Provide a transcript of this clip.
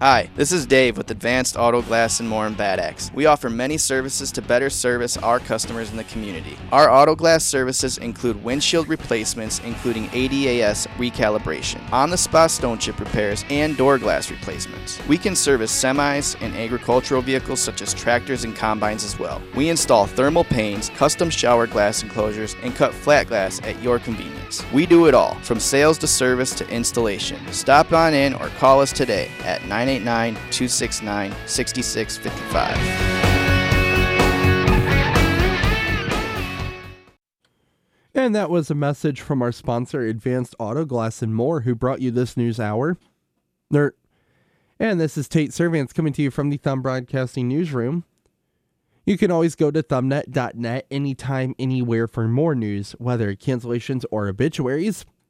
Hi, this is Dave with Advanced Auto Glass and More in Bad Axe. We offer many services to better service our customers in the community. Our auto glass services include windshield replacements, including ADAS recalibration, on-the-spot stone chip repairs, and door glass replacements. We can service semis and agricultural vehicles such as tractors and combines as well. We install thermal panes, custom shower glass enclosures, and cut flat glass at your convenience. We do it all, from sales to service to installation. Stop on in or call us today at 989-269-6655. And that was a message from our sponsor, Advanced Auto Glass and More, who brought you this news hour. And this is Tate Servants coming to you from the Thumb Broadcasting Newsroom. You can always go to thumbnet.net anytime, anywhere for more news, whether cancellations or obituaries.